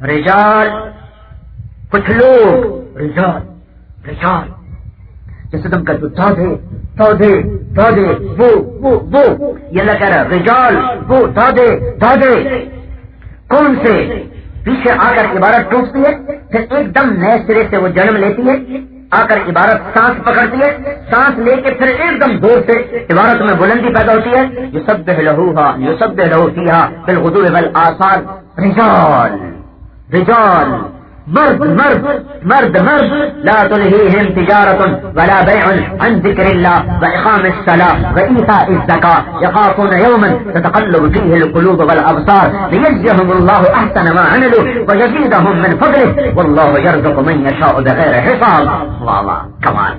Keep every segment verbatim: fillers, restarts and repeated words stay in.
رجال کچھ لوگ رجال رجال جیسے تم کا جو دادے دادے دادے وہ وہ وہ یہ اللہ کہہ رہا رجال وہ دادے دادے کون سے پیچھے آ کر عبارت ٹوٹتی ہے پھر ایک دم نئے سرے سے وہ جنم لیتی ہے آ کر عبارت سانس پکڑتی ہے سانس لے کے پھر ایک دم دور سے عبارت میں بلندی پیدا ہوتی ہے یسبح لہوہا یسبح لہو فیہا بالغدو والآصال رجال رجال مرد مرد مرد مرد لا تلہیہم تجارت ولا بیع عن ذکر اللہ واقام الصلاۃ وایتاء الزکاۃ یخافون یوما تتقلب فیہ القلوب والابصار لیجزیہم اللہ احسن ما عملوا ویزیدہم من فضلہ واللہ یرزق من یشاء بغیر حساب. واہ واہ کمال.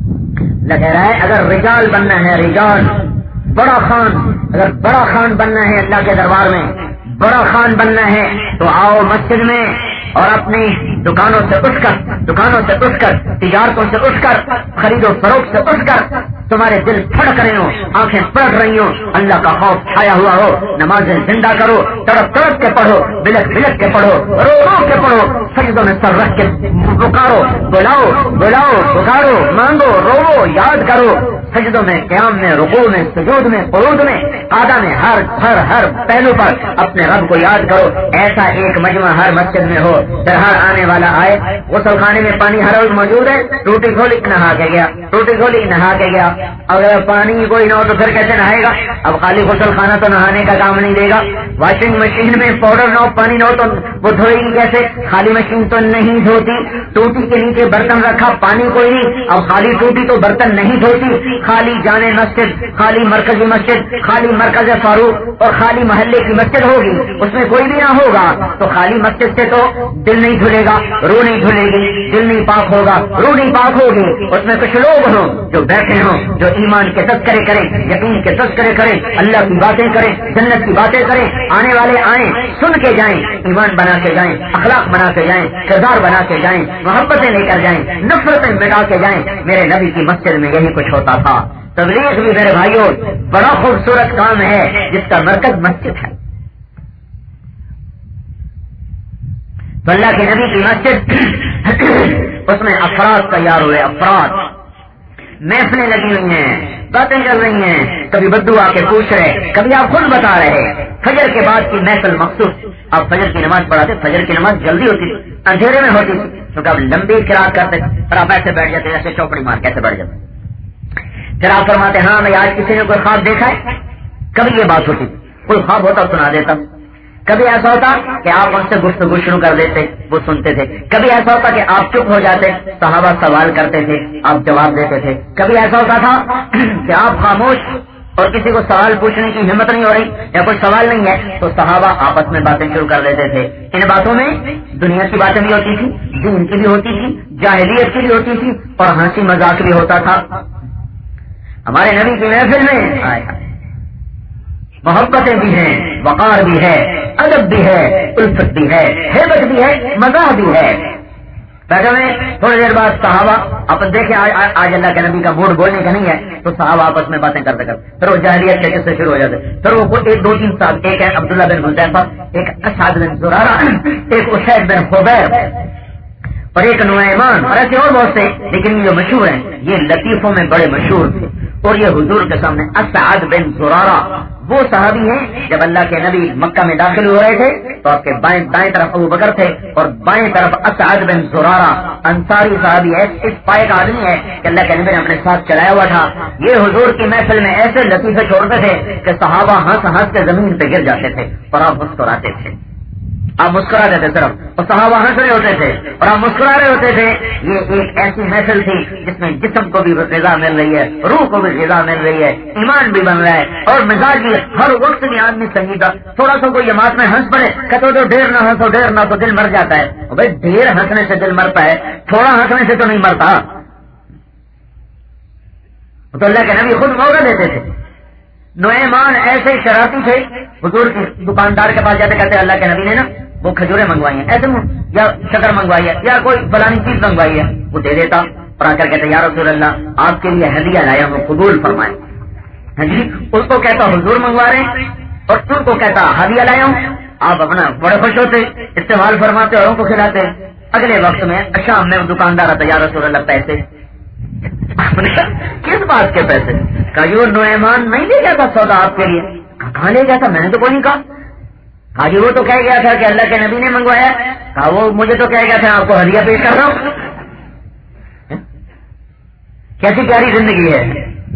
لگ رہا ہے اگر رجال بننا ہے رجال بڑا خان اگر بڑا خان بننا ہے اللہ کے دربار میں بڑا خان بننا ہے تو آؤ مسجد میں اور اپنی دکانوں سے اٹھ کر دکانوں سے اٹھ کر تجارتوں سے اٹھ کر خرید و فروخت سے اٹھ کر تمہارے دل پھڑک رہے ہوں آنکھیں پڑھ رہی ہوں اللہ کا خوف چھایا ہوا ہو نمازیں زندہ کرو تڑپ تڑپ کے پڑھو بلک بلک کے پڑھو رو رو کے پڑھو سجدوں میں سر رکھ کے پکارو بلاؤ بلاؤ پکارو مانگو رو یاد کرو سجدوں میں قیام میں رکوع میں سجود میں قعود میں قعدہ میں ہر ہر ہر پہلو پر اپنے رب کو یاد کرو. ایسا ایک مجمع ہر مسجد میں ہو پھر ہر آنے والا آئے غسل خانے میں پانی ہر روز موجود ہے ٹوٹی کھولی نہا کے گیا ٹوٹی کھولی نہا کے گیا اگر پانی کوئی نہ ہو تو پھر کیسے نہائے گا. اب خالی غسل خانہ تو نہانے کا کام نہیں دے گا. واشنگ مشین میں پاؤڈر نہ ہو پانی نہ ہو تو وہ دھوئے گی کیسے. خالی مشین تو نہیں دھوتی. ٹوٹی کے نیچے برتن رکھا پانی کوئی نہیں اب خالی ٹوٹی تو برتن نہیں دھوتی. خالی جامع مسجد خالی مرکزی مسجد خالی مرکز فاروق اور خالی محلے کی مسجد ہوگی اس میں کوئی بھی نہ ہوگا تو خالی مسجد سے تو دل نہیں دھلے گا روح نہیں دھلے گی دل نہیں پاک ہوگا روح نہیں پاک ہوگی. اس میں کچھ لوگ ہوں جو بیٹھے ہوں جو ایمان کے تذکرے کریں یقین کے تذکرے کریں اللہ کی باتیں کریں جنت کی باتیں کریں آنے والے آئیں سن کے جائیں ایمان بنا کے جائیں اخلاق بنا کے جائیں کردار بنا کے جائیں محبتیں لے کر جائیں نفرتیں مٹا کے جائیں. میرے نبی کی مسجد میں یہی کچھ ہوتا تھا. تبلیغ بھی میرے بھائیوں بڑا خوبصورت کام ہے جس کا مرکز مسجد ہے. تو اللہ کے نبی کی مسجد اس میں افراد تیار ہوئے افراد محفلیں لگی ہوئی ہیں باتیں چل رہی ہیں کبھی بدو آ کے پوچھ رہے کبھی آپ خود بتا رہے. فجر کے بعد کی محفل مخصوص آپ فجر کی نماز پڑھاتے فجر کی نماز جلدی ہوتی تھی اندھیرے میں ہوتی تھی کیونکہ آپ لمبی قرات کرتے اور آپ ایسے بیٹھ جاتے ایسے چوپڑی مار کیسے بیٹھ جاتے. پھر آپ فرماتے ہاں میں آج کسی نے کوئی خواب دیکھا ہے. کبھی یہ بات ہوتی کوئی خواب ہوتا سنا دیتا. کبھی ایسا ہوتا کہ آپ ان سے گفتگو شروع کر دیتے وہ سنتے تھے. کبھی ایسا ہوتا کہ آپ چپ ہو جاتے صحابہ سوال کرتے تھے آپ جواب دیتے تھے. کبھی ایسا ہوتا تھا کہ آپ خاموش اور کسی کو سوال پوچھنے کی ہمت نہیں ہو رہی یا کوئی سوال نہیں ہے تو صحابہ آپس میں باتیں شروع کر دیتے تھے. ان باتوں میں دنیا کی باتیں بھی ہوتی تھی دین کی بھی ہوتی تھی جاہلیت کی بھی ہوتی تھی اور ہنسی مذاق بھی ہوتا تھا. ہمارے نبی کی محفل میں آئے محبتیں بھی ہیں وقار بھی ہے ادب بھی ہے الفت بھی ہے ہیبت بھی ہے مزاح بھی ہے. پیدا میں تھوڑی دیر بعد صحابہ اپن دیکھیں آج اللہ کے نبی کا موڈ بولنے کا نہیں ہے تو صحابہ آپس میں باتیں کرتے کرتے پھر وہ جاہلیت کے قصے شروع ہو جاتے. پھر وہ ایک دو تین سال ایک ہے عبداللہ بن حذیفہ ایک اسعد بن زرارہ ایک اسید بن خبیر اور ایک نعیمان اور ایسے اور بہت سے لیکن یہ جو مشہور ہیں یہ لطیفوں میں بڑے مشہور تھے. اور یہ حضور کے سامنے اسعد بن زرارہ وہ صحابی ہیں جب اللہ کے نبی مکہ میں داخل ہو رہے تھے تو آپ کے بائیں دائیں طرف ابو بکر تھے اور بائیں طرف اسعد بن زرارہ انصاری صحابی ہے اس پائے کا آدمی ہے کہ اللہ کے نبی نے اپنے ساتھ چلایا ہوا تھا. یہ حضور کی محفل میں ایسے لطیفے چھوڑتے تھے کہ صحابہ ہنس ہنس کے زمین پہ گر جاتے تھے اور آپ مسکراتے تھے آپ مسکراتے تھے صرف اور صحابہ ہنس رہے ہوتے تھے اور آپ مسکرا رہے ہوتے تھے. یہ ایک ایسی محفل تھی جس میں جسم کو بھی غذا مل رہی ہے روح کو بھی غذا مل رہی ہے ایمان بھی بن رہا ہے اور مزاج بھی ہر وقت بھی آدمی سنجیدہ. تھوڑا سا کوئی جماعت میں ہنس پڑے کہتے تو ڈھیر نہ ہنسو ڈھیر نہ تو دل مر جاتا ہے. بھائی ڈھیر ہنسنے سے دل مرتا ہے تھوڑا ہنسنے سے تو نہیں مرتا. تو اللہ کے نبی خود موقع دیتے تھے. نعیمان ایسے شرارتی تھے حضور کی دکاندار کے پاس جاتے کہتے اللہ کے نبی نے نا وہ کھجوریں منگوائی ہیں ایسے یا شکر منگوائی ہے یا کوئی فلانی چیز منگوائی ہے وہ دے دیتا اور آ کر کہتے یا رسول اللہ آپ کے لیے ہدیہ لایا ہوں قبول فرمائیں. ہاں جی اس کو کہتا حضور منگوا رہے ہیں اور تم کو کہتا ہدیہ لایا ہوں. آپ اپنا بڑے خوش ہوتے، استعمال فرماتے، اوروں کو کھلاتے. اگلے وقت میں شام میں دکاندار آتا، یا رسول اللہ پیسے. کس بات کے پیسے؟ کہا یہ نعمان نہیں لے گیا تھا سودا آپ کے لیے. کہاں لے گیا تھا؟ میں نے تو کوئی نہیں کہا. کہا جی وہ تو کہہ گیا تھا کہ اللہ کے نبی نے منگوایا. کہا وہ مجھے تو کہہ گیا تھا آپ کو ہدیہ پیش کر رہا ہوں. کیسی پیاری زندگی ہے.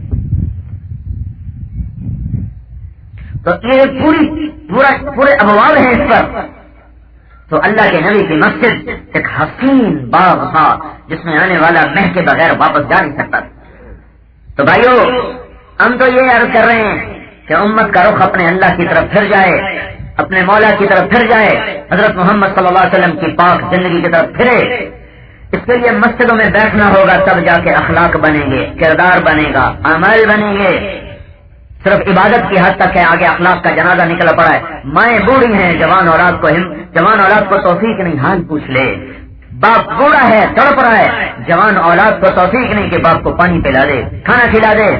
تو یہ پوری پورا پورے ابواب ہیں اس پر. تو اللہ کے نبی کی مسجد ایک حسین باغ تھا جس میں آنے والا مہ کے بغیر واپس جا نہیں سکتا. تو بھائیو ہم تو یہ عرض کر رہے ہیں کہ امت کا رخ اپنے اللہ کی طرف پھر جائے، اپنے مولا کی طرف پھر جائے، حضرت محمد صلی اللہ علیہ وسلم کی پاک زندگی کی طرف پھرے. اس کے لیے مسجدوں میں بیٹھنا ہوگا، تب جا کے اخلاق بنیں گے، کردار بنے گا، عمل بنیں گے. صرف عبادت کی حد تک ہے، آگے اخلاق کا جنازہ نکلا پڑا ہے. مائیں بوڑھی ہیں، جوان اولاد کو جوان اولاد کو توفیق نہیں، حال پوچھ لے. باپ بوڑھا ہے، تڑپ رہا ہے، جوان اولاد کو توفیق نہیں کہ باپ کو پانی پلا دے، کھانا کھلا دے.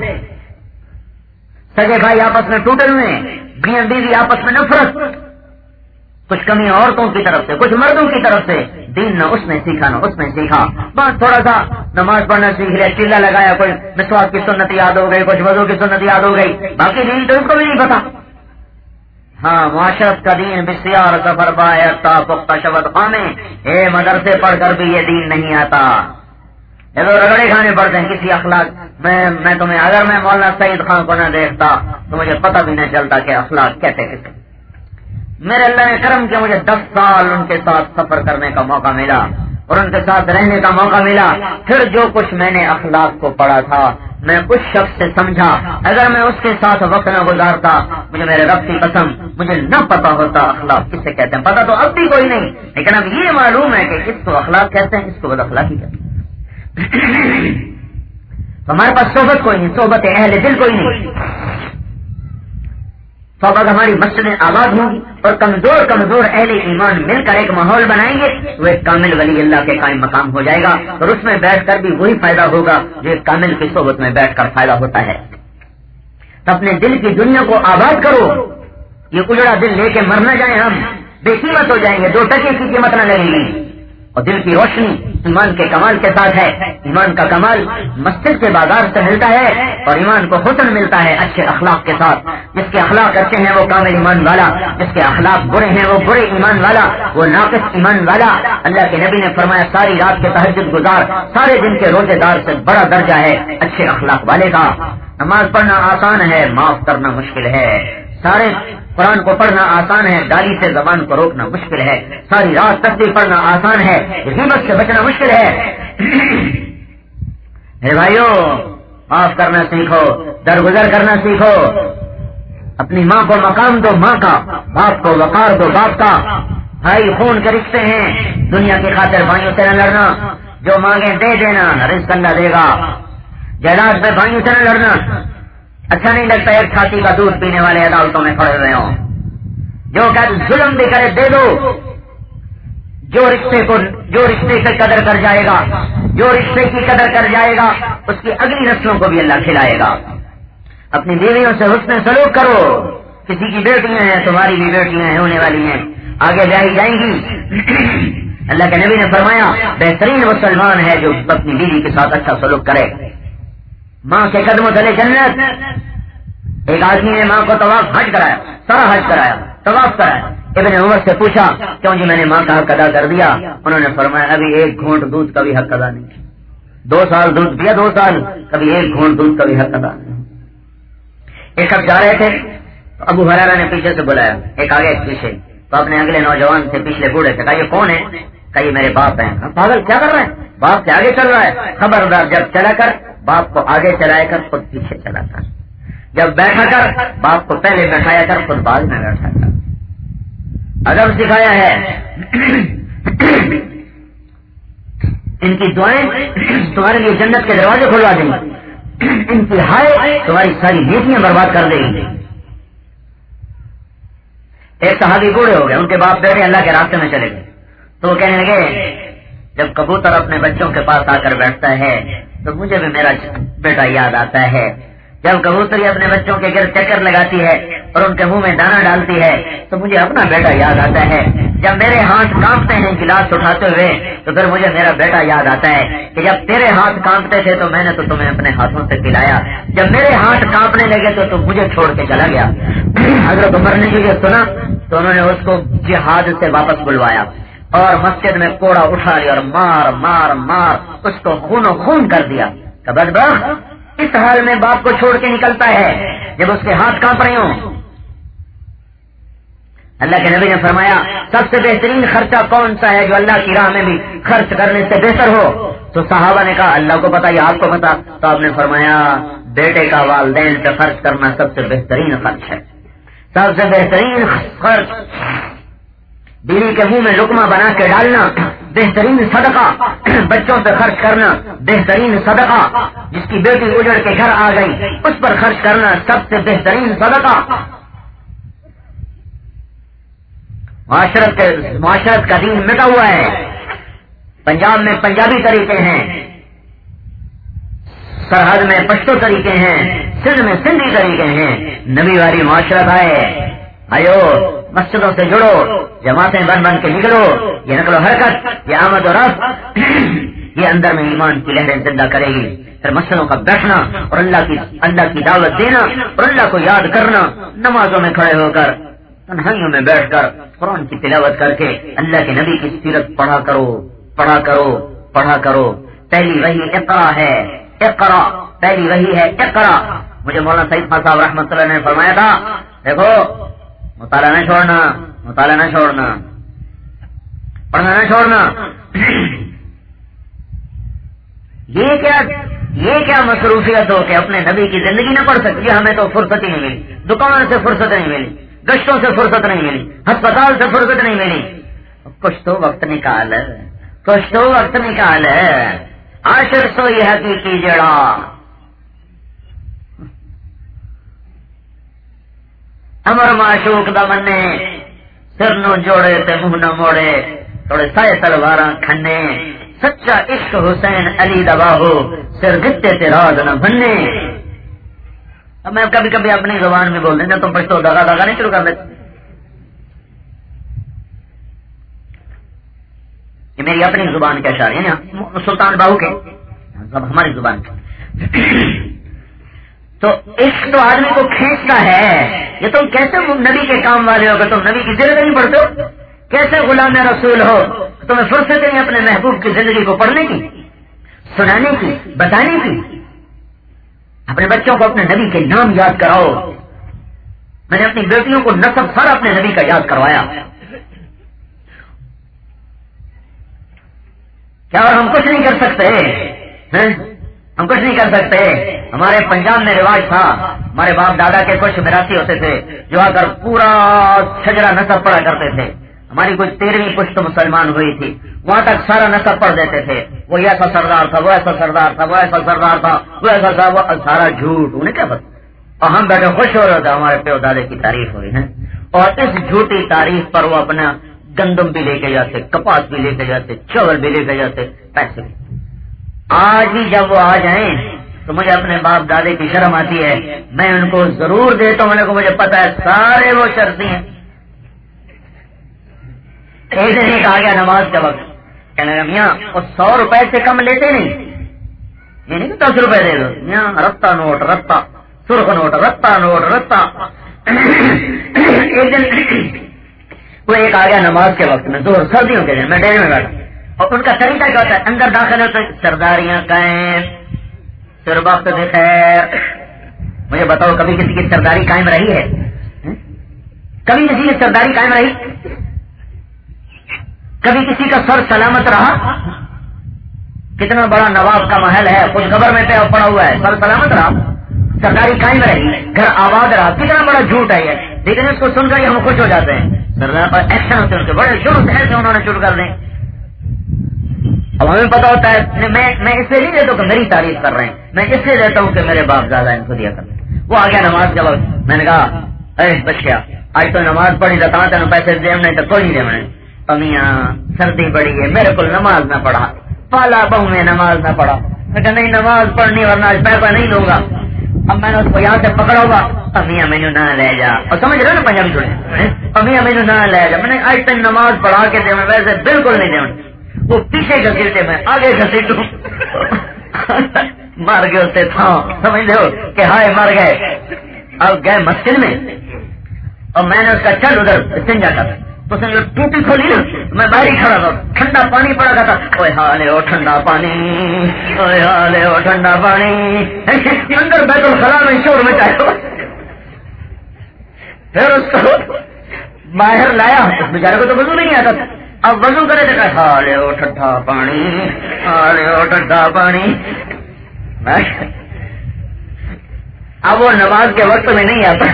سگے بھائی آپس میں ٹوٹے ہوئے، بیوی بیوی آپس میں نفرت، کچھ کمی عورتوں کی طرف سے، کچھ مردوں کی طرف سے. دین نہ اس میں سیکھا نہ اس میں سیکھا. بس تھوڑا سا نماز پڑھنا سیکھ لیا، چلا لگایا، کوئی مسواک کی سنت یاد ہو گئی، کچھ وضو کی سنت یاد ہو گئی، باقی دین تو اس کو بھی نہیں پتا. ہاں معاشرت کا دین بسیار سفر باتا پختہ شبد خانے. اے مدرسے پڑھ کر بھی یہ دین نہیں آتا. یہ تو رگڑے کھانے پڑتے ہیں کسی اخلاق. میں میں تمہیں اگر میں مولانا سعید خان کو نہ دیکھتا تو مجھے پتہ بھی نہیں چلتا کہ اخلاق کیسے کیسے. میرے اللہ نے کرم کیا، مجھے دس سال ان کے ساتھ سفر کرنے کا موقع ملا اور ان کے ساتھ رہنے کا موقع ملا. پھر جو کچھ میں نے اخلاق کو پڑھا تھا میں کچھ شخص سے سمجھا، اگر میں اس کے ساتھ وقت نہ گزارتا، مجھے میرے رب کی قسم مجھے نہ پتا ہوتا اخلاق کسے کہتے ہیں. پتا تو اب بھی کوئی نہیں، لیکن اب یہ معلوم ہے کہ اس کو اخلاق کہتے ہیں، اس کو بد اخلاقی کہتے ہیں. ہمارے پاس صحبت کوئی نہیں، صحبت اہل دل کوئی نہیں. صحبت ہماری مسجدیں آباد ہوں گی اور کمزور کمزور اہل ایمان مل کر ایک ماحول بنائیں گے، وہ ایک کامل ولی اللہ کے قائم مقام ہو جائے گا. اور اس میں بیٹھ کر بھی وہی فائدہ ہوگا جو ایک کامل کی صحبت میں بیٹھ کر فائدہ ہوتا ہے. تو اپنے دل کی دنیا کو آباد کرو. یہ اجڑا دل لے کے مر نہ جائیں، ہم بے قیمت ہو جائیں گے، دو ٹکے کی قیمت نہ لگے گی. اور دل کی روشنی ایمان کے کمال کے ساتھ ہے. ایمان کا کمال مسجد کے بازار سے ملتا ہے اور ایمان کو حسن ملتا ہے اچھے اخلاق کے ساتھ. جس کے اخلاق اچھے ہیں وہ کامل ایمان والا، جس کے اخلاق برے ہیں وہ برے ایمان والا، وہ ناقص ایمان والا. اللہ کے نبی نے فرمایا ساری رات کے تہجد گزار سارے دن کے روزے دار سے بڑا درجہ ہے اچھے اخلاق والے کا. نماز پڑھنا آسان ہے، معاف کرنا مشکل ہے. سارے قرآن کو پڑھنا آسان ہے، گالی سے زبان کو روکنا مشکل ہے. ساری رات تسبیح پڑھنا آسان ہے، غیبت سے بچنا مشکل ہے. میرے بھائیو معاف کرنا سیکھو، درگزر کرنا سیکھو. اپنی ماں کو مقام دو ماں کا، باپ کو وقار دو باپ کا. بھائی خون کے رشتے ہیں، دنیا کی خاطر بھائیوں سے نہ لڑنا. جو مانگے دے دینا، رزق اللہ دے گا. جائیداد پہ بھائیوں سے نہ لڑنا. اچھا نہیں لگتا ایک چھاتی کا دودھ پینے والے عدالتوں میں کھڑے ہوئے ہوں. جو کہ ظلم بھی کرے دے دو. جو رشتے کو جو رشتے سے قدر کر جائے گا، جو رشتے کی قدر کر جائے گا، اس کی اگلی نسلوں کو بھی اللہ کھلائے گا. اپنی بیویوں سے حسن سلوک کرو. کسی کی بیٹیاں ہیں، تمہاری بھی بیٹیاں ہیں، ہونے والی ہیں، آگے جائی جائیں گی. اللہ کے نبی نے فرمایا بہترین مسلمان ہے جو اپنی بیوی کے ساتھ اچھا سلوک کرے. ماں کے قدموں تلے جنت. ایک آدمی نے ماں کو طواف حج کرایا، سارا حج کرایا، طواف کرایا. ابن عمر سے پوچھا کیوں جی میں نے ماں کا حق ادا کر دیا؟ انہوں نے فرمایا ابھی ایک گھونٹ دودھ کا بھی حق ادا نہیں. دو سال دودھ پیا، دو سال کبھی ایک گھونٹ دودھ کا بھی حق ادا نہیں. ایک اب جا رہے تھے تو ابو ہریرہ نے پیچھے سے بلایا، ایک آگے ایک پیچھے. تو اپنے اگلے نوجوان سے پچھلے بوڑھے سے کہا یہ کون ہے؟ کہا یہ میرے باپ ہیں. پاگل کیا کر رہے ہیں؟ باپ سے آگے چل رہا ہے. خبردار جب چلا کر باپ کو آگے چلائے کر خود پیچھے چلا کر. جب بیٹھا کر باپ کو پہلے بیٹھایا کر خود بعد میں بیٹھا کر. ادب سکھایا ہے. ان کی دعائیں تمہارے لیے جنت کے دروازے کھلوا دیں گی. ان کی ہائے تمہاری ساری نیکیاں برباد کر دیں گی. ایک صحابی بوڑھے ہو گئے، ان کے باپ بیٹے اللہ کے راستے میں چلے گئے. تو وہ کہنے لگے جب کبوتر اپنے بچوں کے پاس آ کر بیٹھتا ہے تو مجھے بھی میرا بیٹا یاد آتا ہے. جب کبوتری اپنے بچوں کے گرد چکر لگاتی ہے اور ان کے منہ میں دانا ڈالتی ہے تو مجھے اپنا بیٹا یاد آتا ہے. جب میرے ہاتھ کانپتے ہیں گلاس اٹھاتے ہوئے تو پھر مجھے میرا بیٹا یاد آتا ہے کہ جب تیرے ہاتھ کانپتے تھے تو میں نے تو تمہیں اپنے ہاتھوں سے پلایا, جب میرے ہاتھ کانپنے لگے تو تم مجھے چھوڑ کے چلا گیا. حضرت عمر نے جو یہ سنا تو انہوں نے اس کو جہاد سے واپس بلوایا اور مسجد میں کوڑا اٹھا لیا اور مار مار مار اس کو خون و خون کر دیا. بدبخت اس حال میں باپ کو چھوڑ کے نکلتا ہے جب اس کے ہاتھ کانپ رہے ہوں. اللہ کے نبی نے فرمایا سب سے بہترین خرچہ کون سا ہے جو اللہ کی راہ میں بھی خرچ کرنے سے بہتر ہو؟ تو صحابہ نے کہا اللہ کو پتا یا آپ کو پتا؟ تو آپ نے فرمایا بیٹے کا والدین پہ خرچ کرنا سب سے بہترین خرچ ہے. سب سے بہترین خرچ بیوی کے منہ میں لقمہ بنا کے ڈالنا بہترین صدقہ, بچوں پہ خرچ کرنا بہترین صدقہ, جس کی بیٹی اجڑ کے گھر آ گئی اس پر خرچ کرنا سب سے بہترین صدقہ. معاشرت کے معاشرت کا دین مٹا ہوا ہے. پنجاب میں پنجابی طریقے ہیں, سرحد میں پشتو طریقے ہیں, سندھ میں سندھی طریقے ہیں. نبی والی معاشرت آئے, آئیو مسجدوں سے جڑو, جماعتیں بن بن کے نکلو. یہ نقل و حرکت, یہ آمد و رفت, یہ اندر میں ایمان کی لہریں زندہ کرے گی. پھر مسجدوں کا بیٹھنا اور اللہ کی اللہ کی دعوت دینا اور اللہ کو یاد کرنا, نمازوں میں کھڑے ہو کر تنہائیوں میں بیٹھ کر قرآن کی تلاوت کر کے اللہ کے نبی کی سیرت پڑھا کرو پڑھا کرو پڑھا کرو. پہلی وحی اقرا ہے, اقرا پہلی وحی ہے اقرا. مجھے مولانا سعید خان صاحب رحمۃ اللہ نے فرمایا تھا دیکھو مطالعہ نہ چھوڑنا, مطالعہ نہ چھوڑنا, پڑھنا نہ چھوڑنا. یہ کیا یہ کیا مصروفیت ہو کہ اپنے نبی کی زندگی نہ پڑھ سکتی؟ ہمیں تو فرصت ہی نہیں ملی, دکان سے فرصت نہیں ملی, گشتوں سے فرصت نہیں ملی, ہسپتال سے فرصت نہیں ملی. کچھ تو وقت نکال, کچھ تو وقت نکال. عاشر سوئی حقیقی جڑا, امر معشوق دا منے, سر نو جوڑے تے منہ نہ موڑے, تھوڑے سائے تلواراں کھنے, سچا عشق حسین علی دا باہو, سر گتے تے راز نہ بننے. اب میں کبھی کبھی اپنی زبان میں بول دیں تو پشتو دگا دگا نہیں شروع کر دیتے. یہ میری اپنی زبان کے اشعار ہیں, سلطان باہو کے, سب ہماری زبان کے. تو عشق تو آدمی کو کھینچتا ہے. یہ تم کیسے نبی کے کام والے ہو کہ تم نبی کی زندگی نہیں پڑھتے ہو؟ کیسے غلام رسول ہو تمہیں فرصت نہیں اپنے محبوب کی زندگی کو پڑھنے کی, سنانے کی, بتانے کی؟ اپنے بچوں کو اپنے نبی کے نام یاد کراؤ. میں نے اپنی بیٹیوں کو نسب سارا اپنے نبی کا یاد کروایا. کیا اور ہم کچھ نہیں کر سکتے؟ ہم کچھ نہیں کر سکتے. ہمارے پنجاب میں رواج تھا, ہمارے باپ دادا کے کچھ میراثی ہوتے تھے جو آ کر پورا شجرا نسب پڑھا کرتے تھے. ہماری کوئی تیرہویں پشت مسلمان ہوئی تھی, وہاں تک سارا نسب پڑھ دیتے تھے. وہ ایسا سردار تھا, وہ ایسا سردار تھا, وہ ایسا سردار تھا, وہ ایسا تھا, وہ سارا جھوٹ. انہیں کیا پتا؟ اور ہم بیٹھے خوش ہو رہے تھے ہمارے پیو دادے کی تعریف ہوئی ہے. اور اس جھوٹی تعریف پر وہ اپنا گندم بھی لے کے جاتے, کپاس بھی لے کے جاتے, چاول بھی لے کے جاتے, پیسے بھی. آج بھی جب وہ آ جائیں تو مجھے اپنے باپ دادے کی شرم آتی ہے. میں ان کو ضرور دیتا ہوں, کو مجھے پتا ہے سارے وہ شرطی ہیں. ایک دن ایک آ گیا نماز کا وقت, کہنے لگا میاں وہ سو روپے سے کم لیتے نہیں, یہ نہیں کہ دس روپے دے دو. میاں رتا نوٹ رتا, سرخ نوٹ رتا نوٹ رتا. ایک دن وہ ایک آ گیا نماز کے وقت میں, زور سردیوں کے دن, میں ڈیری میں بیٹھا, اور ان کا طریقہ کیا ہوتا ہے, اندر داخل ہوتے سرداریاں قائم, سر وقت خیر. مجھے بتاؤ کبھی کسی کی سرداری قائم رہی ہے؟ کبھی کسی کی سرداری قائم رہی؟ کبھی کسی کا سر سلامت رہا؟ کتنا بڑا نواب کا محل ہے, خود خبر میں پڑا ہوا ہے, سر سلامت رہا, سرداری قائم رہی, گھر آباد رہا. کتنا بڑا جھوٹ ہے یہ, لیکن اس کو سن کر ہم خوش ہو جاتے ہیں. سردار پر ایکشن ہوتے ہیں بڑے شروع سے ایسے انہوں نے شروع کر دیں. اب ہمیں پتا ہوتا ہے میں میں اس لیے نہیں دیتا ہوں کہ میری تعریف کر رہے ہیں, میں اس لیے دیتا ہوں کہ میرے باپ دادا ان کو دیا کر. وہ آ گیا نماز کے وقت, میں نے کہا اے بچیا آج تو نماز پڑھی تو کہاں تین پیسے دے, نہیں تو کوئی نہیں دے. میں پمیاں سردی پڑی ہے, میرے کو نماز نہ پڑھا, پالا بہو میں نماز نہ پڑھا. میں کہا نہیں نماز پڑھنی ورنہ آج پیسہ نہیں دوں گا. اب میں نے اس کو یہاں سے پکڑا ہوا، امیاں مینو نہ لے جا، اور سمجھ رہے نا پنجابی تھوڑے، امیاں مینو نہ لے جا، میں نے آج تک نماز پڑھا کے دے، ویسے بالکل نہیں دے، وہ پیچھے گھسیٹے میں آگے گھسیٹوں مر گئے ہوتے تھا، سمجھ لو کہ ہائے مر گئے۔ اب گئے مسجد میں اور میں نے اس کا چل ادھر استنجا کر، تو اس نے جو ٹوٹی کھولی نا، میں باہر ہی کھڑا تھا، ٹھنڈا پانی پڑا تھا، اوے حالے او ٹھنڈا پانی، اوے حالے او ٹھنڈا پانی، اندر بیت الخلا میں شور مچایا، پھر اس کو باہر لایا، اس بیچارے کو تو وضو نہیں آتا تھا، اب وضو کرے تو کہا حالے او ٹھنڈا پانی، حالے او ٹھنڈا پانی۔ اب وہ نماز کے وقت میں نہیں آتا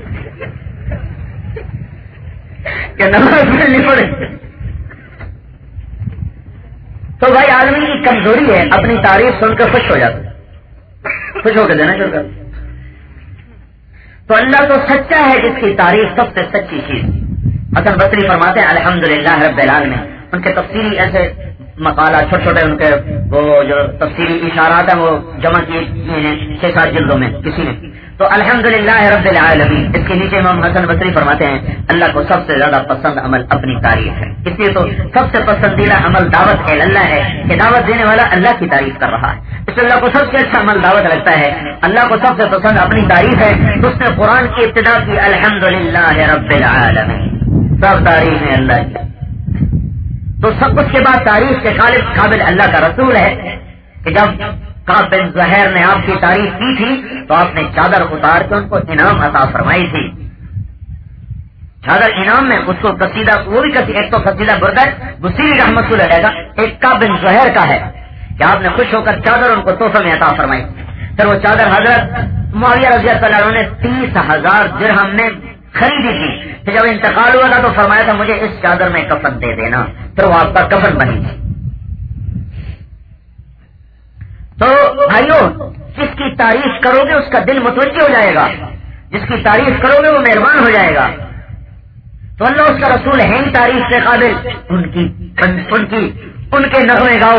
کہ نماز پڑھنی پڑے، تو بھائی آدمی کی کمزوری ہے اپنی تعریف سن کر خوش ہو جاتا، خوش ہو کے دینا چاہتا۔ تو اللہ تو سچا ہے جس کی تعریف سب سے سچی چیز۔ حسن بصری فرماتے ہیں الحمدللہ رب العالمین، ان کے تفصیلی ایسے مقالہ چھوٹے چھوٹے ان کے وہ جو تفصیلی اشارات ہیں وہ جمع کیے ہیں چھ سات جلدوں میں کسی نے، تو الحمدللہ رب العالمین، اس کے نیچے امام حسن بصری فرماتے ہیں اللہ کو سب سے زیادہ پسند عمل اپنی تعریف ہے، اس لیے تو سب سے پسندیدہ عمل دعوت اللہ ہے کہ دعوت دینے والا اللہ کی تعریف کر رہا ہے، اس لیے اللہ کو سب سے اچھا عمل دعوت لگتا ہے، اللہ کو سب سے پسند اپنی تعریف ہے، تو اس نے قرآن کی ابتدا کی الحمدللہ رب العالمین، سب تعریف ہے اللہ کی، تو سب کچھ کے بعد تعریف کے خالق قابل اللہ کا رسول ہے کہ جب کعب بن زہیر نے آپ کی تعریف کی تھی تو آپ نے چادر اتار کے ان کو انعام عطا فرمائی تھی، چادر انعام میں اس کو قصیدہ، وہ بھی قصیدہ، ایک تو قصیدہ بردہ بصیری رحمت اللہ علیہ کا، ایک کعب بن زہیر کا ہے کہ آپ نے خوش ہو کر چادر ان کو تحفے میں عطا فرمائی، پھر وہ چادر حضرت معاویہ رضی اللہ عنہ نے تیس ہزار درہم میں خریدی تھی، پھر جب انتقال ہوا تھا تو فرمایا تھا مجھے اس چادر میں کفن دے دینا، پھر وہ آپ کا کفن بنی تھی۔ تو بھائیو جس کی تعریف کرو گے اس کا دل متوجہ ہو جائے گا، جس کی تعریف کرو گے وہ مہربان ہو جائے گا، تو اللہ اس کا رسول ہے ہی تعریف کے قابل، ان کی ان کی ان کے نغمے گاؤ،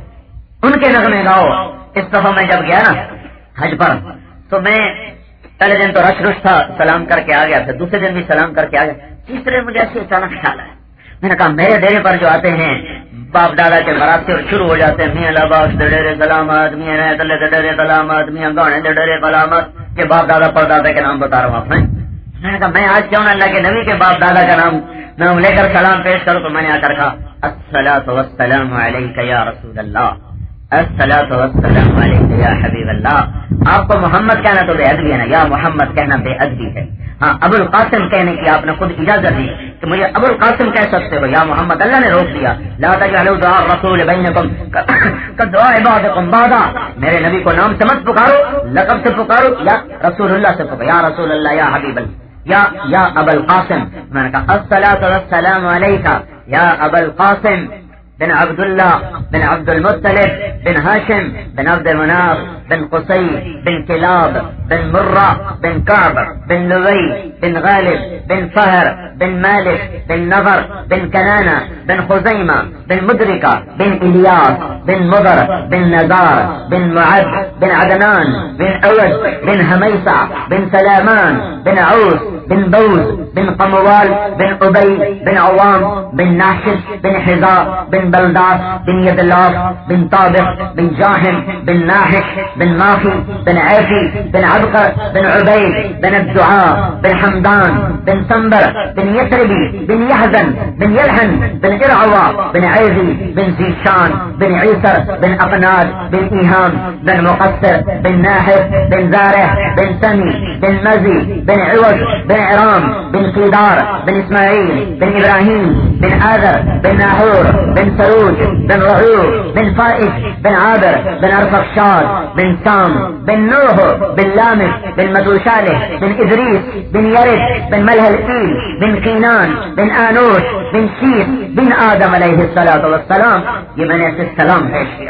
ان کے نغمے گاؤ۔ اس دفعہ میں جب گیا نا حج پر تو میں پہلے دن تو رش رش تھا، سلام کر کے آ گیا، پھر دوسرے دن بھی سلام کر کے آ گیا، تیسرے مجھے ایسے اچانک خیال آیا، میں نے کہا میرے ڈیرے پر جو آتے ہیں باپ دادا کے مراسم اور شروع ہو جاتے ہیں، میاں لباس دے ڈیرے سلامت، میاں نیتلے دے ڈیرے سلامت، میاں گانے دے ڈیرے سلامت، یہ باپ دادا پر دادا کے نام بتا رہا ہوں آپ میں میں نے کہا میں آج کیوں نہ اللہ کے نبی کے باپ دادا کا نام نام لے کر سلام پیش کروں، تو میں نے آ کر کہا الصلاۃ والسلام علیک یا رسول اللہ، الصلاۃ والسلام علیک یا حبیب اللہ۔ آپ کو محمد کہنا تو بے ادبی ہے نا، یا محمد کہنا بے ادبی ہے، ہاں ابو القاسم کہنے کی آپ نے خود اجازت دی کہ مجھے ابو القاسم کہہ سکتے ہو، یا محمد اللہ نے روک دیا، لا تجعلوا دعاء الرسول بینکم کدعاء بعضکم بعضا، میرے نبی کو نام سے مت پکارو، لقب سے پکارو، یا رسول اللہ سے پکارو، یا رسول اللہ یا حبیب اللہ، یا یا ابو القاسم۔ میں نے کہا الصلاۃ والسلام علیک یا ابو القاسم بن عبد الله بن عبد المطلب بن هاشم بن عبد مناف بن قصي بن كلاب بن مرة بن كعب بن لؤي بن غالب بن فهر بن مالك بن نضر بن كنانة بن خزيمة بن مدركة بن إلياس بن مضر بن نزار بن معد بن عدنان بن أود بن هميسة بن سلامان بن عوس بن بوز بن قموال بن أبي بن عوام بن ناشد بن حذاء بن بلداس بن يدلاف بن طابق بن جاهم بن ناحش بن مافي بن عافي بن عبقر بن عبيد بن الدعاء بن حمدان بن سنبر بن يثربي بن يحزن بن يلحن بن إرعوى بن عيزي بن زيشان بن عيسر بن أقناد بن إيهام بن مقصر بن ناحف بن زارح بن سمي بن مزي بن عوج بن عرام بن قيدار بن إسماعيل بن إبراهيم بن آذر بن ناحور بن سروج بن رعوب بن فائش بن عابر بن أرفخشاد بن سام بن نوح بن لامش بن مدوشالح بن إدريس بن يرد بن ملهلئيل بن قينان بن آنوش بن شيث بن آدم علیہ الصلاۃ والسلام۔ یہ میں نے ایسے سلام پیش کیا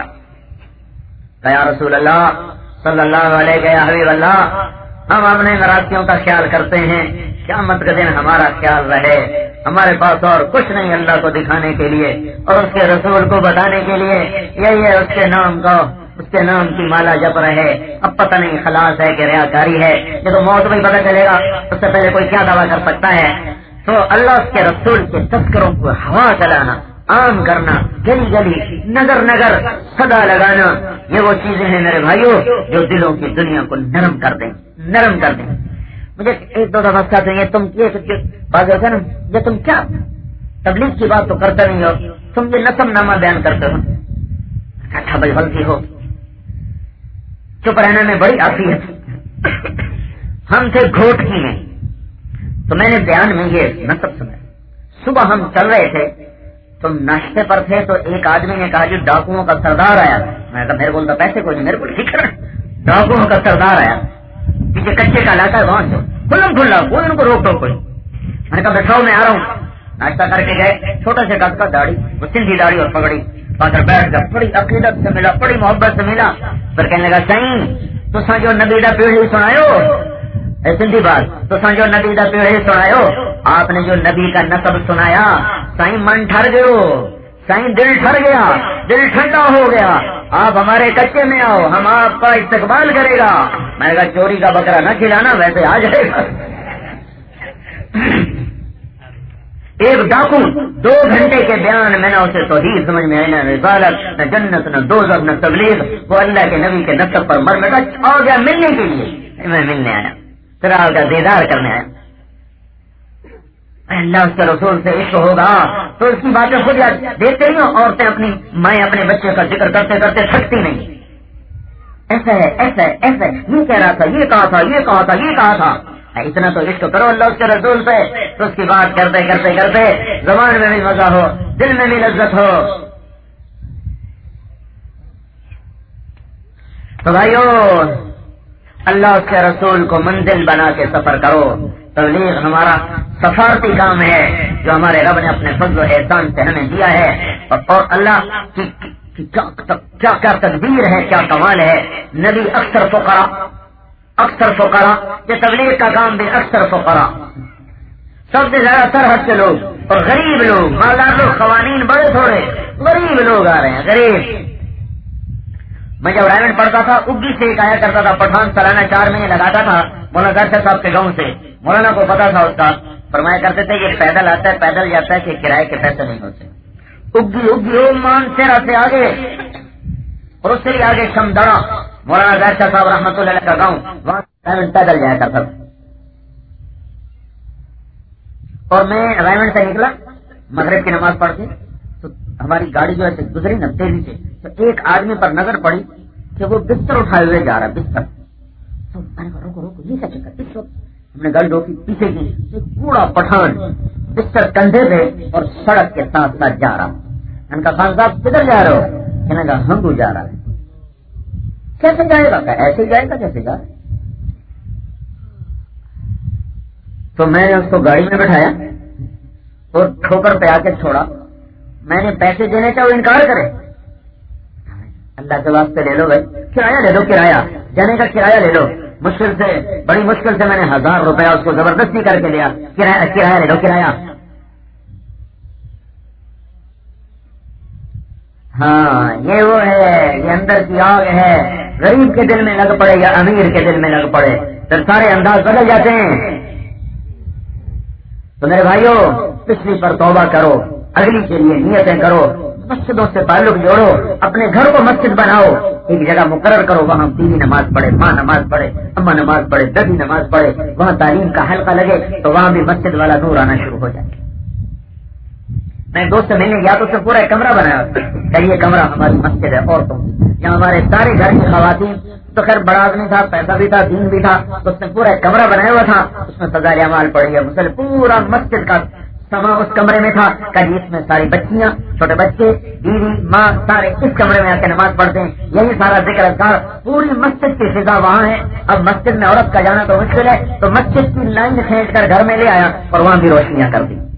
کہ یا رسول اللہ صلی اللہ علیہ یا حبیب اللہ، ہم اپنے مراسیوں کا خیال کرتے ہیں، قیامت کے دن ہمارا خیال رہے، ہمارے پاس اور کچھ نہیں اللہ کو دکھانے کے لیے اور اس کے رسول کو بتانے کے لیے، یہی ہے اس کے نام کا اس کے نام کی مالا جپ رہے، اب پتہ نہیں خلاص ہے کہ ریاکاری ہے، یہ تو موت میں پتہ چلے گا، اس سے پہلے کوئی کیا دعویٰ کر سکتا ہے؟ تو اللہ کے رسول کے تذکروں کو ہوا چلانا، عام کرنا، گلی گلی نگر نگر صدا لگانا، یہ وہ چیزیں ہیں میرے بھائیوں جو دلوں کی دنیا کو نرم کر دیں، نرم کر دیں۔ مجھے ایک دو دفعہ کہتے ہیں تم یہ بات ہوتا ہے نا، یہ تم کیا تبلیغ کی بات تو کرتے نہیں ہو، تم یہ نسم نامہ بیان کرتے ہو۔ اچھا بھائی غلطی ہو، چپ رہنے میں بڑی عافیت۔ ہم تھے گھوٹکی میں، تو میں نے بیان میں یہ نسب سنا۔ صبح ہم چل رہے تھے، تم ناشتے پر تھے، تو ایک آدمی نے کہا جو ڈاکوؤں کا سردار آیا۔ میں کہا میرے بولتا پیسے کوئی نہیں، میرے کو ٹھیک ہے، ڈاکوؤں کا سردار آیا، پیچھے کچے کا علاقہ ہے وہاں سے کھلم کھلا، کوئی ان کو روک ٹوک کوئی۔ میں نے کہا بیٹھاؤ میں آ رہا ہوں۔ ناشتہ کر کے گئے، چھوٹا سے قد کا داڑھی، وہ سندھی داڑھی اور پگڑی پا کر بیٹھ گیا، بڑی عقیدت سے ملا، بڑی محبت سے ملا۔ پھر کہنے لگا سائیں تو جو نبی دا پیڑھی سنایو، اے سندھی بات، تو جو نبی دا پیڑھی سنایو، آپ نے جو نبی کا نسب سنایا سائیں من ٹھر گئے، سائیں دل ٹھر گیا، دل ٹھنڈا ہو گیا، آپ ہمارے کچے میں آؤ، ہم آپ کا استقبال کرے گا۔ میں نے کہا چوری کا بکرا نہ کھلانا، ویسے آ جائے گا۔ ایک ڈاکو دو گھنٹے کے بیان میں نہ اسے توحید سمجھ میں آئی، نہ رسالت، نہ جنت، نہ دوزخ، نہ تبلیغ، وہ اللہ کے نبی کے نسب پر مر بیٹھا آ گیا ملنے کے لیے۔ میں ملنے آیا، پھر آپ کا دیدار کرنے آیا۔ اللہ اس کے رسول سے عشق ہوگا تو اس کی باتیں خود یاد دیکھتے ہی ہو، عورتیں اپنی مائیں اپنے بچے کا ذکر کرتے کرتے تھکتی نہیں، ایسا ہے ایسا ہے ایسا ہے، یہ کہہ رہا تھا، یہ کہا تھا، یہ کہا تھا، یہ کہا تھا۔ اتنا تو عشق کرو اللہ اس کے رسول سے، تو اس کی بات کرتے کرتے کرتے زبان میں بھی مزہ ہو، دل میں بھی لذت ہو۔ تو بھائیو اللہ اس کے رسول کو منزل بنا کے سفر کرو۔ تبلیغ ہمارا سفارتی کام ہے جو ہمارے رب نے اپنے فضل و احسان سے ہمیں دیا ہے، اور اللہ کی کیا کیا تدبیر ہے، کیا کمال ہے۔ نبی اکثر فقراء اکثر فقراء یہ تبلیغ کا کام بھی اکثر فقراء، سب سے زیادہ سرحد کے لوگ اور غریب لوگ، مالدار لوگ قوانین بڑے تھوڑے، غریب لوگ آ رہے ہیں، غریب۔ میں جب رائمنڈ پڑھتا تھا، اگی سے ایک آیا کرتا تھا پٹھان، سالانہ چار مہینے لگاتا تھا مولانا درشد صاحب کے گاؤں سے، مولانا کو پتا تھا اس کا، فرمایا کرتے تھے یہ پیدل آتا ہے، پیدل جاتا ہے کہ کرائے کے پیسے نہیں ہوتے۔ اگی اگی او مان سیرا سے آگے اور اس سے آگے شمدڑا، مولانا درشد صاحب رحمۃ اللہ کا گاؤں، وہاں رائمنڈ پیدل جایا کرتا تھا۔ اور میں رائمنڈ سے نکلا مغرب کی نماز پڑھ کے، تو ہماری گاڑی جو ہے گزری نا تیزی سے، تو ایک آدمی پر نظر پڑی کہ وہ بستر اٹھائے ہوئے جا رہا ہے، بستر۔ تو میں نے کہا روکو روکو، یہ کیا چکر؟ اس وقت ہم نے گاڑی روکی، پیچھے کی ایک بوڑھا پٹھان بستر کندھے پہ اور سڑک کے ساتھ ساتھ جا رہا۔ میں نے کہا خان صاحب کدھر جا رہے ہو؟ کہنے لگا ہنگو جا رہا ہے۔ کیسے جائے گا؟ ایسے ہی جائے گا جیسے جا۔ تو میں نے اس کو گاڑی میں بٹھایا اور ٹھوکر پہ آ کے چھوڑا۔ میں نے پیسے دینے کا وہ انکار کرے، اللہ کے واسطے لے لو بھائی، کرایہ لے لو، کرایہ جانے کا کرایہ لے لو۔ مشکل سے بڑی مشکل سے میں نے ہزار روپیہ اس کو زبردستی کر کے لیا، کرایہ کرایہ لے لو، کرایہ۔ ہاں یہ وہ ہے، یہ اندر کی آگ ہے، غریب کے دل میں لگ پڑے یا امیر کے دل میں لگ پڑے پھر سارے انداز بدل جاتے ہیں۔ تو میرے بھائیوں پچھلی پر توبہ کرو، اگلی کے لیے نیتیں کرو، مسجدوں سے تعلق جوڑو، اپنے گھر کو مسجد بناؤ، ایک جگہ مقرر کرو، وہاں بیوی نماز پڑھے، ماں نماز پڑھے، اماں نماز پڑھے، دادی نماز پڑھے، وہاں تعلیم کا حلقہ لگے تو وہاں بھی مسجد والا نور آنا شروع ہو جائے۔ میں دوست سے ملنے گیا تو اس نے پورا ایک کمرہ بنایا کہ یہ کمرہ ہماری مسجد ہے عورتوں کی، یہاں ہمارے سارے گھر کی خواتین، تو خیر بڑا آدمی تھا، پیسہ بھی تھا، دین بھی تھا، تو اس نے پورا ایک کمرہ بنایا ہوا تھا، اس میں فضائل اعمال پڑھی ہے، مسلم پورا مسجد کا سما اس کمرے میں تھا۔ کہیں اس میں ساری بچیاں، چھوٹے بچے، بیوی، ماں، سارے اس کمرے میں آ کے نماز پڑھتے ہیں، یہی سارا ذکر اذکار، پوری مسجد کی فضا وہاں ہے۔ اب مسجد میں عورت کا جانا تو مشکل ہے، تو مسجد کی لائن کھینچ کر گھر میں لے آیا اور وہاں بھی روشنیاں کر دی۔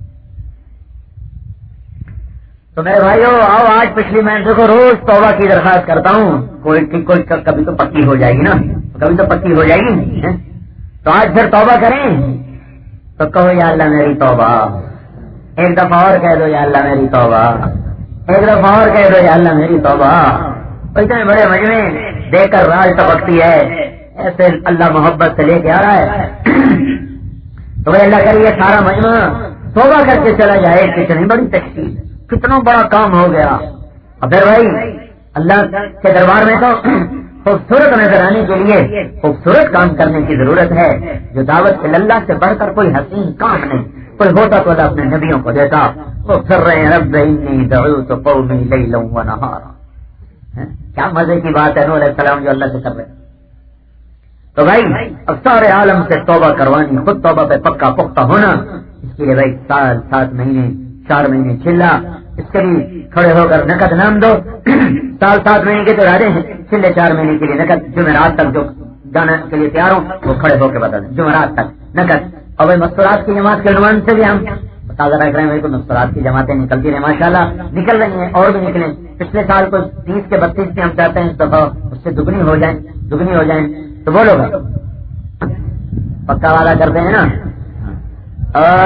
تو میرے بھائیو آؤ آج پچھلی میں دیکھو روز توبہ کی درخواست کرتا ہوں، کوئی کوئی کبھی تو پکی ہو جائے گی نا، کبھی تو پکی ہو جائے گی، تو آج پھر توبہ کریں تو کہو یا اللہ میری توبہ، ایک دفعہ اور کہہ دو یا اللہ میری توبہ، ایک دفعہ اور کہہ دو یا اللہ میری توبہ۔ اتنے بڑے مجمع دیکھ کر راج ٹپکتی ہے، ایسے اللہ محبت سے لے کے آ رہا ہے تو بھائی اللہ کریے سارا مجمع توبہ کر کے چلا جائے، کتنی بڑی تشکیل، کتنا بڑا کام ہو گیا۔ اور پھر بھائی اللہ کے دربار میں تو خوبصورت نظر آنے کے لیے خوبصورت کام کرنے کی ضرورت ہے، جو دعوت اللہ سے بڑھ کر کوئی حسین کام نہیں، کوئی ہوتا تو اللہ اپنے نبیوں کو دیتا، وہ کر رہے ہیں رب انی دعوت قومی لیلا و نہارا۔ کیا مزے کی بات ہے نوح علیہ السلام جو اللہ سے کر رہے ہیں۔ تو بھائی اب سارے عالم سے توبہ کروانی، خود توبہ پہ پکا پختہ ہونا، اس کے لیے بھائی سال سات مہینے چار مہینے چلا، اس کے لیے کھڑے ہو کر نقد نام دو، سال سات مہینے کے تو ارادے ہیں، چلے چار مہینے کے لیے نقد، جمعرات تک جو جانے کے لیے تیار ہوں وہ کھڑے ہو کے بتا دیں جمعرات تک نقد۔ اور بھائی مستورات کی جماعت کے عنوان سے بھی ہم تازہ رکھ رہے ہیں بھائی کو مستورات کی جماعتیں نکلتی رہے، ماشاء اللہ نکل رہی ہیں اور بھی نکلیں۔ پچھلے سال کو تیس کے بتیس میں ہم چاہتے ہیں اس دفعہ اس سے دگنی ہو جائیں دگنی ہو جائیں تو بولو بھائی پکا وعدہ کرتے ہیں نا۔ اور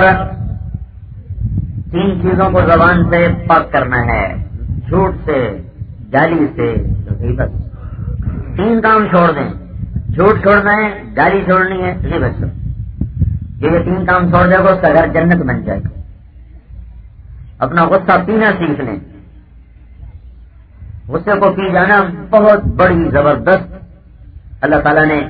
تین چیزوں کو زبان سے پاک کرنا ہے، جھوٹ سے، گالی سے، غیبت۔ تین کام چھوڑ دیں، جھوٹ چھوڑنا ہے، گالی چھوڑنی ہے، غیبت سے۔ یہ تین کام چھوڑ دے گا اس کا گھر جنت بن جائے گا۔ اپنا غصہ پینا سیکھ لیں، غصے کو پی جانا بہت بڑی زبردست، اللہ تعالیٰ نے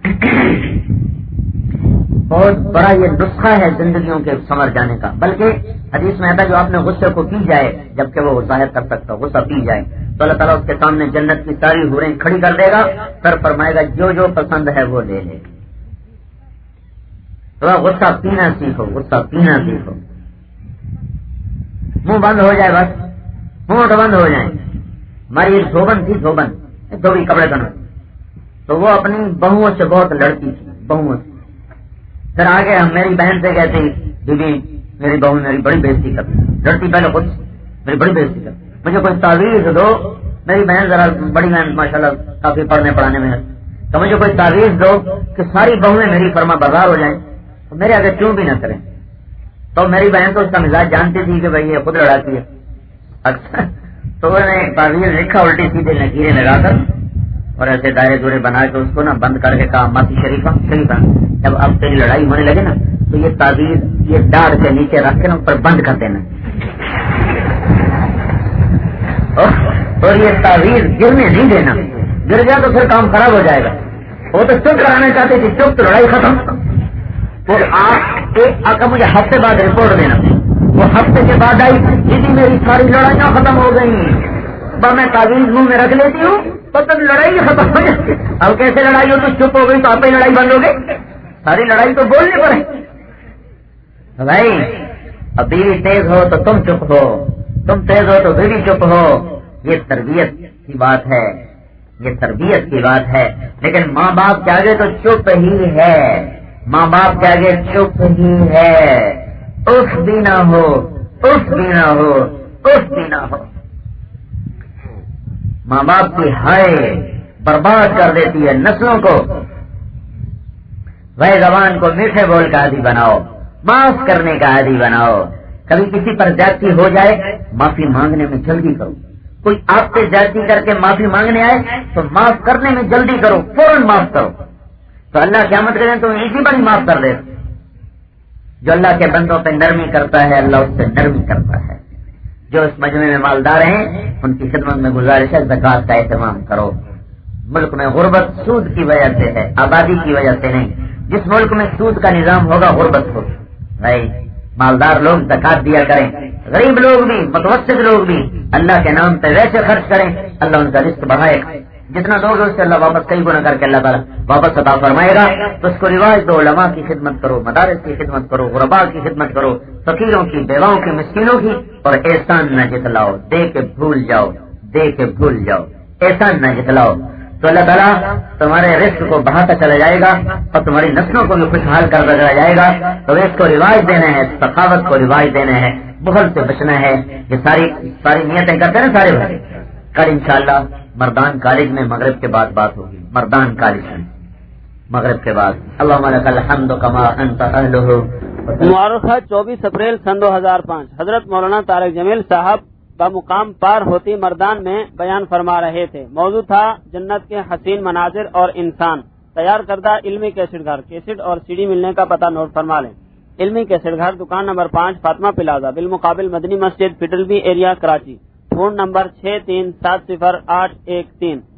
بہت بڑا یہ نسخہ ہے زندگیوں کے سنور جانے کا۔ بلکہ حدیث میں آتا ہے جو آپ نے غصے کو پی جائے، جبکہ وہ ظاہر کر سکتا غصہ پی جائے تو اللہ تعالیٰ اس کے سامنے جنت کی ساری حوریں کھڑی کر دے گا، پھر فرمائے گا جو جو پسند ہے وہ لے لے۔ تو غصہ پینا سیکھو، غصہ پینا سیکھو، منہ بند ہو جائے، بس منہ بند ہو جائیں۔ ہماری ایک دھوبن تھی، دھوبن دھوبی کپڑے بنا، تو وہ اپنی بہوؤں سے بہت لڑتی تھی، بہوؤں سے۔ پھر آگے ہم میری بہن سے کہتی بیوی میری بہو میری بڑی بےزتی کرتی، لڑتی پہلے خود میری بڑی بےزتی کرتی، مجھے کوئی تعویذ دو۔ میری بہن ذرا بڑی بہن ماشاء اللہ کافی پڑھنے پڑھانے میں ہے، تو مجھے کوئی تعویذ دو کہ ساری بہویں میری فرما بردار ہو جائیں، تو میرے آگے کیوں بھی نہ کریں۔ تو میری بہن تو اس کا مزاج جانتی تھی کہ بھائی یہ خود لڑاتی ہے اچھا، تو انہوں نے تعویذ لکھا الٹی سیدھے لکیریں لگا کر اور ایسے دائرے دورے بنا کے اس کو نا بند کر کے کہا ماتی شریفہ شریفہ جب اب تیری لڑائی ہونے لگے نا تو یہ تعویذ یہ ڈاڑ کے نیچے رکھ کے نا اوپر بند کر دینا، اور یہ تعویذ گرنے نہیں دینا، گر گیا تو پھر کام خراب ہو جائے گا۔ وہ تو چپ کرانا چاہتے تھے، چپ تو لڑائی ختم۔ اور آپ ایک آقا مجھے ہفتے بعد رپورٹ دینا، وہ ہفتے کے بعد آئی جی میری ساری لڑائیاں ختم ہو گئی، میں تعویذ منہ میں رکھ لیتی ہوں تو تب لڑائی ختم ہو جاتی۔ اب کیسے لڑائی ہو تو چپ ہو گئی تو آپ ہی لڑائی بند ہو گئی، ساری لڑائی تو بولنے پر ہے بھائی۔ اب بیوی تیز ہو تو تم چپ ہو، تم تیز ہو تو بیوی چپ ہو، یہ تربیت کی بات ہے، یہ تربیت کی بات ہے۔ لیکن ماں باپ کے آگے تو چپ ہی ہے، ماں باپ کے آگے چپ ہی ہے، اف بھی نہ ہو، اف بھی نہ ہو، اف بھی نہ ہو۔ ماں باپ کی ہائے برباد کر دیتی ہے نسلوں کو۔ وہ زبان کو میٹھے بول کا عادی بناؤ، معاف کرنے کا عادی بناؤ۔ کبھی کسی پر زیادتی ہو جائے معافی مانگنے میں جلدی کرو، کوئی آپ سے زیادتی کر کے معافی مانگنے آئے تو معاف کرنے میں جلدی کرو، فوراً معاف کرو، تو اللہ قیامت کریں تو اسی پر ہی معاف کر دے۔ جو اللہ کے بندوں پہ نرمی کرتا ہے اللہ اس سے نرمی کرتا ہے۔ جو اس مجمع میں مالدار ہیں ان کی خدمت میں گزارش ہے زکوٰۃ کا اہتمام کرو۔ ملک میں غربت سود کی وجہ سے ہے، آبادی کی وجہ سے نہیں۔ جس ملک میں سود کا نظام ہوگا غربت ہوگی۔ بھائی مالدار لوگ زکوٰۃ دیا کریں، غریب لوگ بھی متوسط لوگ بھی اللہ کے نام پہ ویسے خرچ کریں، اللہ ان کا رزق بڑھائے گا۔ جتنا دو گے اس سے اللہ واپس کئی گنا کر کے اللہ تعالیٰ واپس عطا فرمائے گا۔ تو اس کو رواج دو، علماء کی خدمت کرو، مدارس کی خدمت کرو، غرباء کی خدمت کرو، فقیروں کی، بیواؤں کی، مسکینوں کی، اور احسان نہ جتلاؤ، دے کے بھول جاؤ، دے کے بھول جاؤ، احسان نہ جتلاؤ، تو اللہ تعالیٰ تمہارے رزق کو بڑھاتا چلا جائے گا اور تمہاری نسلوں کو بھی خوشحال کرتا چلا جائے گا۔ تو اس کو رواج دینا ہے، سخاوت کو رواج دینا ہے، بخل سے بچنا ہے۔ یہ ساری ساری نیتیں کرتے ہیں سارے بھائی۔ کل انشاءاللہ مردان کالج میں مغرب کے بعد بات ہوگی، مردان کالج میں مغرب کے بعد۔ اللہم لک الحمد کما انت اہلہ۔ معرخہ چوبیس اپریل سن دو ہزار پانچ، حضرت مولانا طارق جمیل صاحب بمقام پار ہوتی مردان میں بیان فرما رہے تھے۔ موضوع تھا جنت کے حسین مناظر اور انسان۔ تیار کردہ علمی کیسٹ گھر، کیسٹ اور سی ڈی ملنے کا پتہ نوٹ فرما لیں۔ علمی کیسٹ گھر، دکان نمبر پانچ، فاطمہ پلازا، بالمقابل مدنی مسجد، پٹلبی ایریا، کراچی۔ فون نمبر چھ تین سات صفر آٹھ ایک تین۔